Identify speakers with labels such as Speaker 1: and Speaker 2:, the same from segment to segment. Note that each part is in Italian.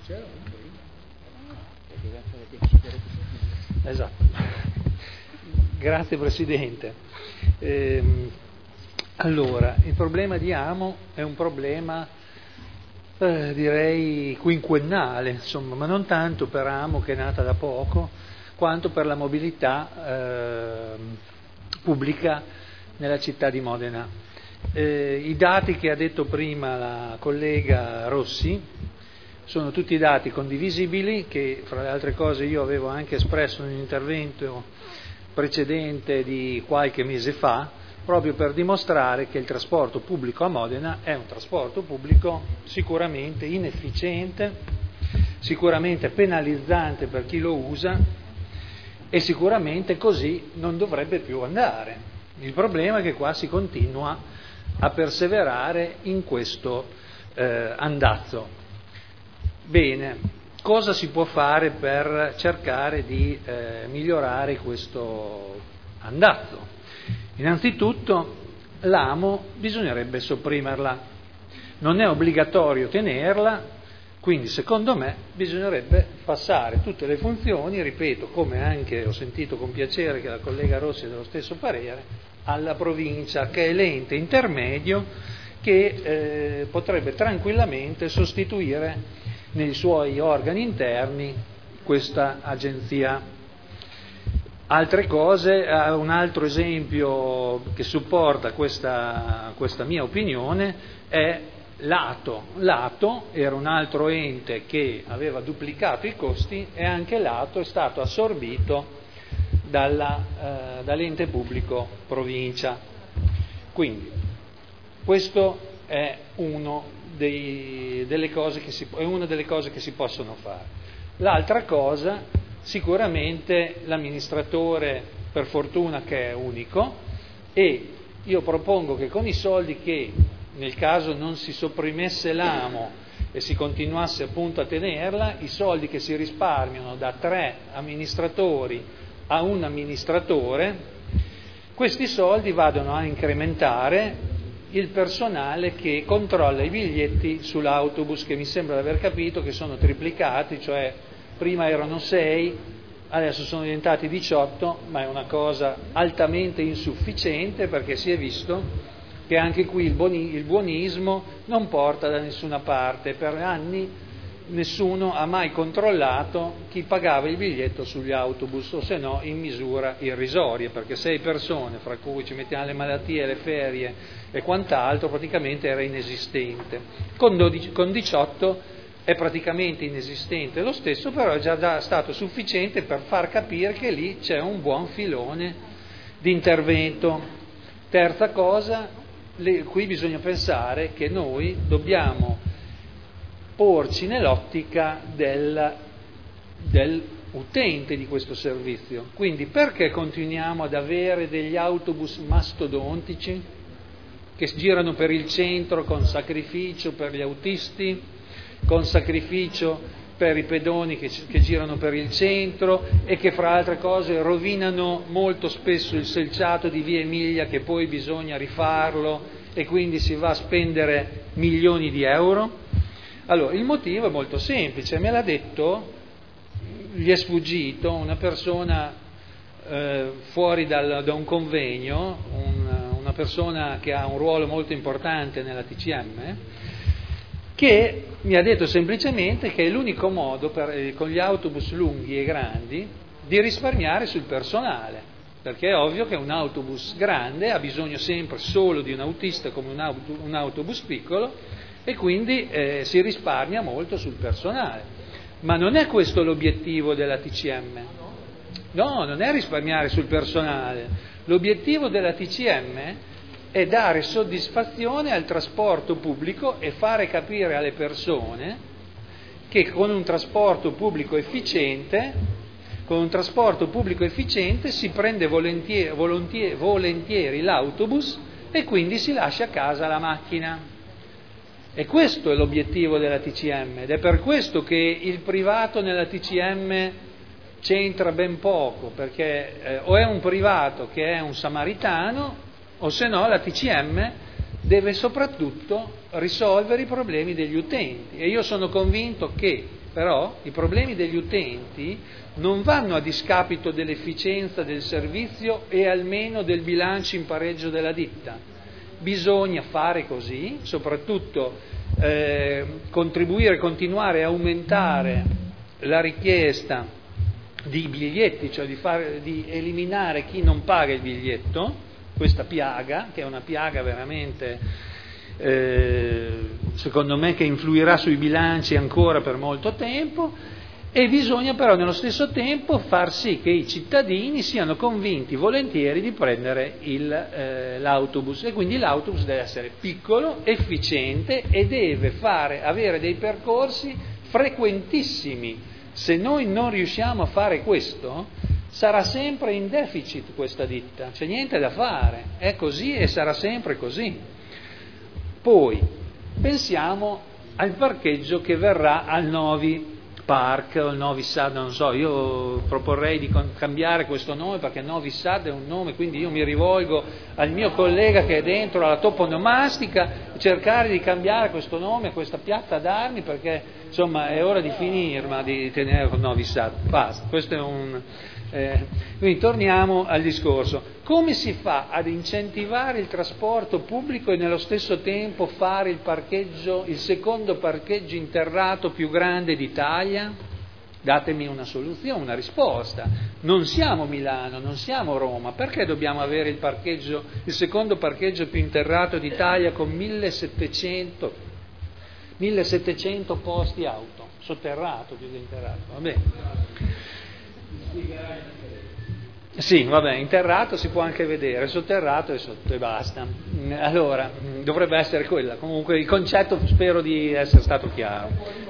Speaker 1: Esatto. Grazie Presidente. Allora, il problema di Amo è un problema direi quinquennale, insomma, ma non tanto per Amo che è nata da poco, quanto per la mobilità pubblica nella città di Modena. I dati che ha detto prima la collega Rossi sono tutti dati condivisibili che, fra le altre cose, io avevo anche espresso in un intervento precedente di qualche mese fa, proprio per dimostrare che il trasporto pubblico a Modena è un trasporto pubblico sicuramente inefficiente, sicuramente penalizzante per chi lo usa e sicuramente così non dovrebbe più andare. Il problema è che qua si continua a perseverare in questo andazzo. Bene, cosa si può fare per cercare di migliorare questo andazzo? Innanzitutto l'AMO bisognerebbe sopprimerla, non è obbligatorio tenerla, quindi secondo me bisognerebbe passare tutte le funzioni, ripeto, come anche ho sentito con piacere che la collega Rossi è dello stesso parere, alla provincia, che è l'ente intermedio che potrebbe tranquillamente sostituire nei suoi organi interni questa agenzia. Altre cose, un altro esempio che supporta questa mia opinione è l'ATO. L'ATO era un altro ente che aveva duplicato i costi e anche l'ATO è stato assorbito dall'ente pubblico provincia. Quindi questo è una delle cose che si possono fare. L'altra cosa, sicuramente l'amministratore, per fortuna che è unico, e io propongo che con i soldi che, nel caso non si sopprimesse l'AMO e si continuasse appunto a tenerla, i soldi che si risparmiano da 3 amministratori a un amministratore, questi soldi vadano a incrementare il personale che controlla i biglietti sull'autobus, che mi sembra di aver capito che sono triplicati, cioè prima erano 6, adesso sono diventati 18, ma è una cosa altamente insufficiente perché si è visto che anche qui il buonismo non porta da nessuna parte. Per anni nessuno ha mai controllato chi pagava il biglietto sugli autobus, o se no in misura irrisoria, perché 6 persone, fra cui ci mettiamo le malattie, le ferie e quant'altro, praticamente era inesistente. Con 18 è praticamente inesistente lo stesso, però è già stato sufficiente per far capire che lì c'è un buon filone di intervento. Terza cosa, qui bisogna pensare che noi dobbiamo porci nell'ottica dell'utente di questo servizio. Quindi perché continuiamo ad avere degli autobus mastodontici che girano per il centro con sacrificio per gli autisti, con sacrificio per i pedoni che girano per il centro e che fra altre cose rovinano molto spesso il selciato di Via Emilia, che poi bisogna rifarlo e quindi si va a spendere milioni di euro? Allora, il motivo è molto semplice, me l'ha detto, gli è sfuggito, una persona fuori da un convegno, una persona che ha un ruolo molto importante nella TCM, che mi ha detto semplicemente che è l'unico modo con gli autobus lunghi e grandi di risparmiare sul personale, perché è ovvio che un autobus grande ha bisogno sempre solo di un autista come un autobus piccolo e quindi si risparmia molto sul personale. Ma non è questo l'obiettivo della TCM. No, non è risparmiare sul personale. L'obiettivo della TCM è dare soddisfazione al trasporto pubblico e fare capire alle persone che con un trasporto pubblico efficiente si prende volentieri l'autobus e quindi si lascia a casa la macchina. E questo è l'obiettivo della TCM ed è per questo che il privato nella TCM c'entra ben poco, perché o è un privato che è un samaritano o se no la TCM deve soprattutto risolvere i problemi degli utenti, e io sono convinto che però i problemi degli utenti non vanno a discapito dell'efficienza del servizio e almeno del bilancio in pareggio della ditta. Bisogna fare così, soprattutto continuare a aumentare la richiesta di biglietti, cioè di eliminare chi non paga il biglietto, questa piaga, che è una piaga veramente, secondo me, che influirà sui bilanci ancora per molto tempo, e bisogna però nello stesso tempo far sì che i cittadini siano convinti volentieri di prendere l'autobus, e quindi l'autobus deve essere piccolo, efficiente e deve avere dei percorsi frequentissimi. Se noi non riusciamo a fare questo, sarà sempre in deficit questa ditta, c'è niente da fare, è così e sarà sempre così. Poi pensiamo al parcheggio che verrà al Novi Park o il Novi Sad, non so, io proporrei di cambiare questo nome, perché Novi Sad è un nome, quindi io mi rivolgo al mio collega che è dentro alla toponomastica, cercare di cambiare questo nome a questa piazza d'armi, perché insomma è ora di finirla di tenere con Novi Sad, basta, questo è quindi torniamo al discorso. Come si fa ad incentivare il trasporto pubblico e nello stesso tempo fare il secondo parcheggio interrato più grande d'Italia? Datemi una soluzione, una risposta. Non siamo Milano, non siamo Roma, perché dobbiamo avere il secondo parcheggio più interrato d'Italia con 1700 posti auto, sotterrato più che interrato, va bene. Sì, vabbè, interrato si può anche vedere, sotterrato è sotto e basta. Allora, dovrebbe essere quella. Comunque il concetto spero di essere stato chiaro.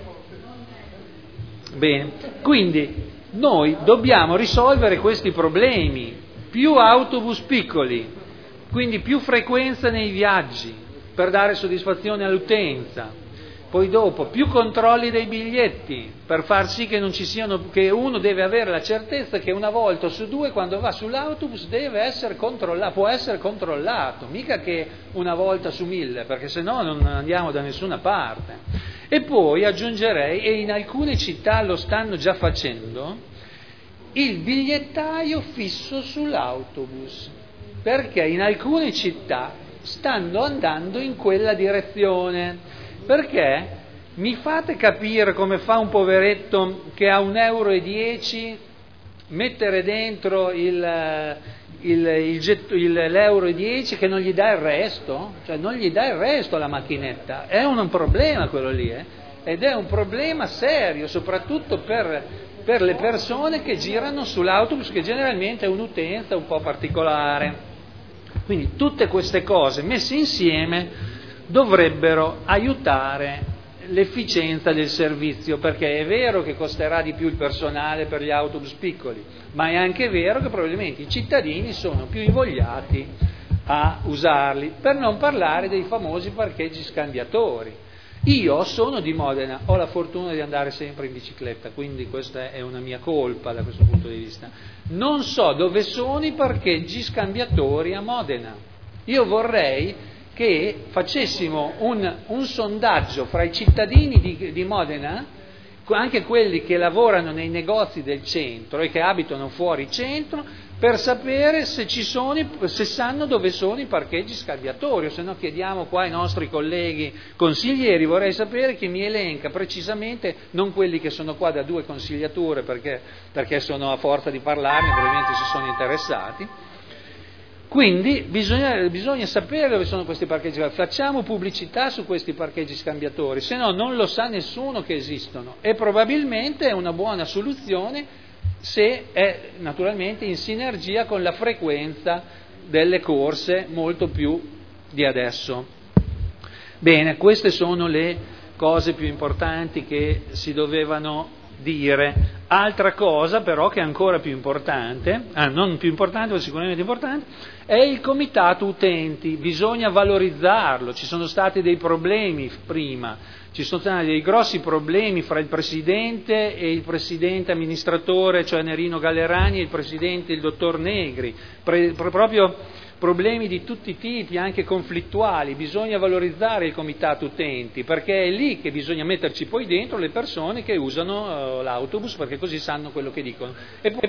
Speaker 1: Bene, quindi noi dobbiamo risolvere questi problemi. Più autobus piccoli, quindi più frequenza nei viaggi per dare soddisfazione all'utenza. Poi dopo, più controlli dei biglietti, per far sì che non ci siano, che uno deve avere la certezza che una volta su due, quando va sull'autobus, deve essere controllato, può essere controllato, mica che una volta su 1000, perché sennò non andiamo da nessuna parte. E poi aggiungerei, e in alcune città lo stanno già facendo, il bigliettaio fisso sull'autobus, perché in alcune città stanno andando in quella direzione. Perché mi fate capire come fa un poveretto che a €1,10 mettere dentro l'1,10 che non gli dà il resto? Cioè non gli dà il resto alla macchinetta, è un problema quello lì, ed è un problema serio, soprattutto per le persone che girano sull'autobus, che generalmente è un'utenza un po' particolare. Quindi tutte queste cose messe insieme dovrebbero aiutare l'efficienza del servizio, perché è vero che costerà di più il personale per gli autobus piccoli, ma è anche vero che probabilmente i cittadini sono più invogliati a usarli, per non parlare dei famosi parcheggi scambiatori. Io sono di Modena, ho la fortuna di andare sempre in bicicletta, quindi questa è una mia colpa da questo punto di vista. Non so dove sono i parcheggi scambiatori a Modena. Io vorrei che facessimo un sondaggio fra i cittadini di Modena, anche quelli che lavorano nei negozi del centro e che abitano fuori centro, per sapere se sanno dove sono i parcheggi scambiatori, o se no chiediamo qua ai nostri colleghi consiglieri. Vorrei sapere chi mi elenca precisamente, non quelli che sono qua da 2 consigliature perché sono a forza di parlarne, probabilmente si sono interessati. Quindi bisogna sapere dove sono questi parcheggi, facciamo pubblicità su questi parcheggi scambiatori, se no non lo sa nessuno che esistono, e probabilmente è una buona soluzione se è naturalmente in sinergia con la frequenza delle corse molto più di adesso. Bene, queste sono le cose più importanti che si dovevano dire. Altra cosa però che è ancora più importante, non più importante ma sicuramente importante, è il comitato utenti. Bisogna valorizzarlo. Ci sono stati dei problemi prima, ci sono stati dei grossi problemi fra il presidente e il presidente amministratore, cioè Nerino Gallerani, e il presidente, il dottor Negri, proprio problemi di tutti i tipi, anche conflittuali, bisogna valorizzare il comitato utenti, perché è lì che bisogna metterci poi dentro le persone che usano l'autobus, perché così sanno quello che dicono.